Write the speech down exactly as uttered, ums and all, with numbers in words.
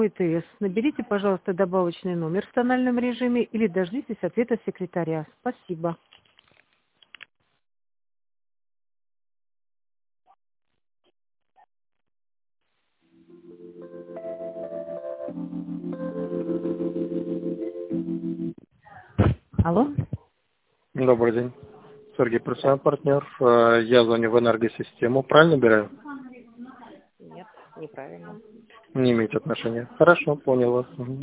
ИТС. Наберите, пожалуйста, добавочный номер в тональном режиме или дождитесь ответа секретаря. Спасибо. Алло? Добрый день. Сергей, профессиональный партнер. Э, Я звоню в энергосистему. Правильно набираю? Нет, неправильно. Не имеете отношения. Хорошо, понял вас. Мгм.